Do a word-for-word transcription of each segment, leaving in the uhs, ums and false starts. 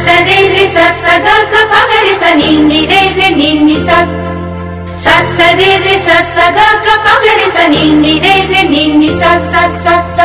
रे रे स स ग ग प ग रे स नि नि रे रे नि नि स स स रे रे स स ग ग प ग रे स नि नि रे रे नि नि स स स स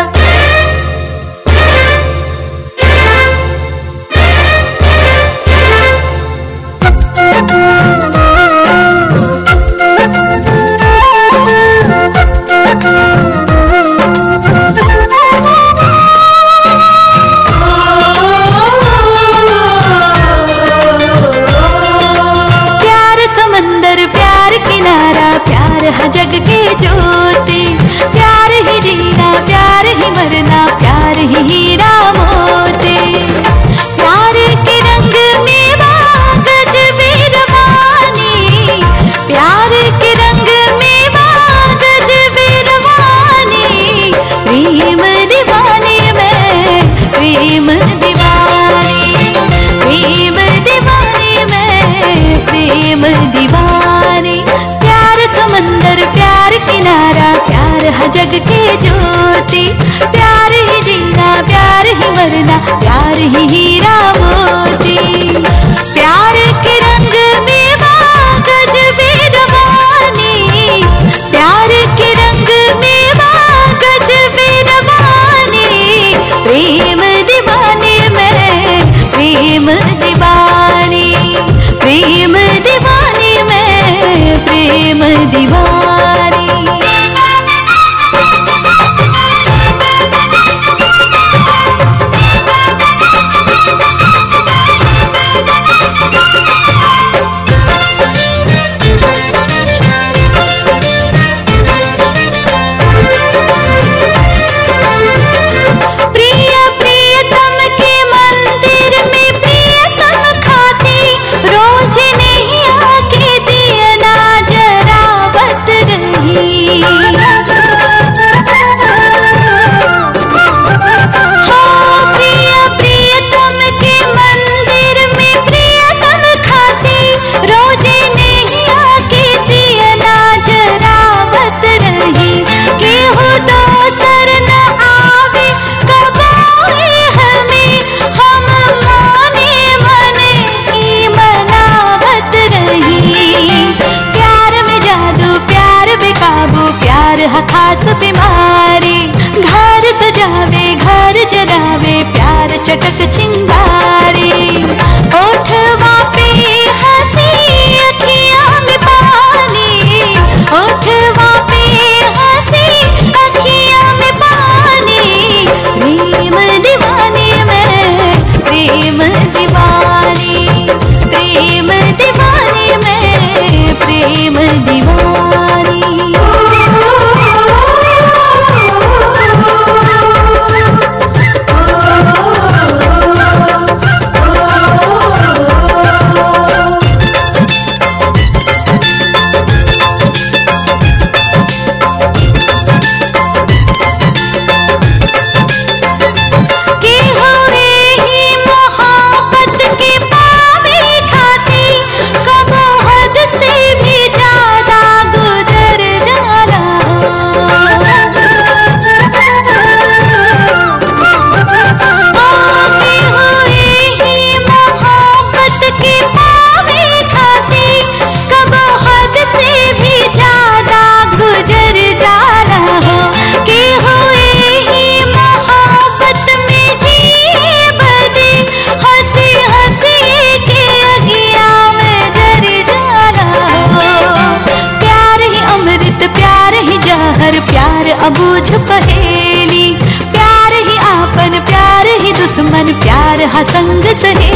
जग के ज्योति, प्यार ही जीना प्यार ही मरना, प्यार ही हीरा मोती। प्यार के रंग में बागज बेरवानी, प्यार के रंग में बागज बेरवानी। प्रेम दीवानी में प्रेम दीवानी, प्रेम दीवानी में प्रेम दीवानी। समंदर प्यार किनारा, प्यार है जग के ज्योति, प्यार ही जीना प्यार ही मरना, प्यार ही हीरा मोती। प्यार के रंग में बागज बेरवानी, प्यार के रंग में बागज बेरवानी। प्रेम दीवानी में प्रेम दीवानी, प्रेम दीवानी में प्रेम दीवानी। प्रिय प्रियतम के मंदिर में प्रियतम खाती, रोज नहीं आके दिया ना जरावत रही। हाँ, प्रिय प्रियतम के मंदिर में प्रियतम खाती, रोज नहीं आके दिया ना जरावत रही। केहू दोसर न आवे कबाए हमें, हम माने मने ई मनावत रही। प्यार में जादू प्यार बेकाबू, प्यार है खास बीमारी। घर सजावे घर जरावे, प्यार चटक चिंगारी। ओठवा पे हंसी अखियां में पानी, ओठवा पे हंसी अखियां में पानी। प्रेम दीवानी में प्रेम दीवानी, प्रेम दीवानी में प्रेम दीवानी। के हुए ही मोहब्बत के पावे खाती, कब हद से भी ज्यादा गुजर जाला। के हुए ही मोहब्बत के पावे खाती, कब हद से भी ज्यादा गुजर जाला हो। के हुए ही मोहब्बत में जिए बदे, हंसी हंसी के अगिया में जर जाला हो। प्यार ही अमृत प्यार ही जहर, प्यार अबूझ पहेली। प्यार ही आपन प्यार ही दुश्मन, प्यार हा संग सहेली।